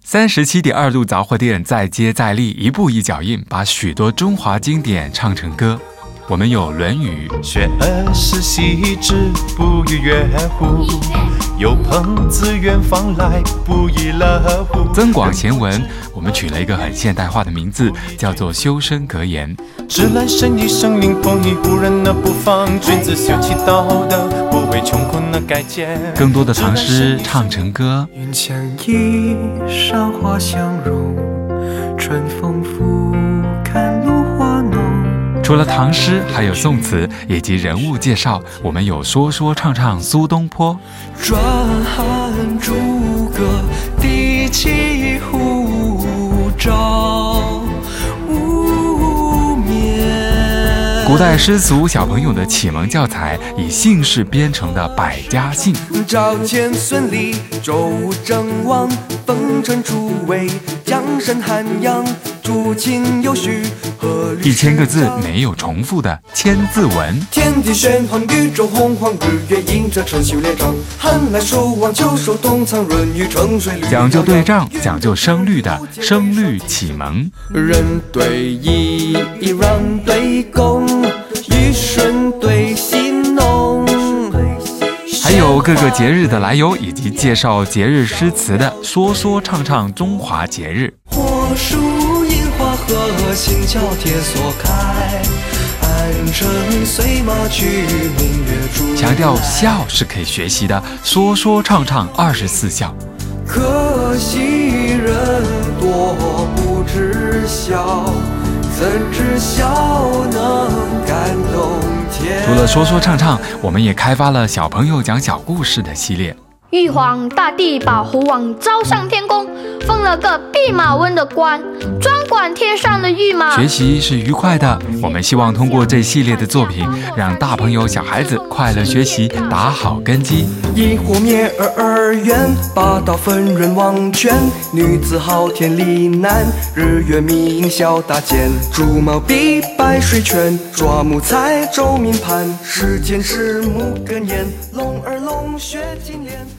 37.2度杂货店再接再厉，一步一脚印，把许多中华经典唱成歌。我们有《论语》， 学而时习之，不亦说乎？有朋自远方来，不亦乐乎？ 增广贤文，我们取了一个很现代化的名字，叫做修身格言。 直来生意生灵统一，无人不防，君子修其道德，不为穷困改简。 更多的唐诗唱成歌。 云相依，山花相融，春风拂看露花浓。 除了唐诗，还有宋词以及人物介绍。我们有说说唱唱苏东坡， 转朱阁，第七呼召无眠。 古代诗俗小朋友的启蒙教材，以姓氏编成的百家姓。 赵钱孙李周郑王，冯陈楚卫，江山汉阳，朱秦有序。 1000个字没有重复的千字文。 天地玄黄，宇宙洪荒，日月映着春秋列张。寒来暑往，秋收冬藏，润雨成水。 讲究对仗，讲究声律的声律启蒙。 人对义，让对公，虞舜对戏弄。 还有各个节日的来由，以及介绍节日诗词的说说唱唱中华节日。 火树银花和，星桥铁锁开，暗尘随马去，明月珠。 强调孝是可以学习的，说说唱唱24孝。 可惜人多不知孝，怎知孝能感动天。 除了说说唱唱，我们也开发了小朋友讲小故事的系列。 玉皇大帝把猴王召上天宫，封了个弼马温的官，专管天上的御马。 学习是愉快的，我们希望通过这系列的作品，让大朋友小孩子快乐学习，打好根基。 一火灭二元，八道分人王权，女子好天理难，日月明孝大奸，朱毛笔白水泉，抓木材周民盘，世间之木根言，龙儿龙血金莲。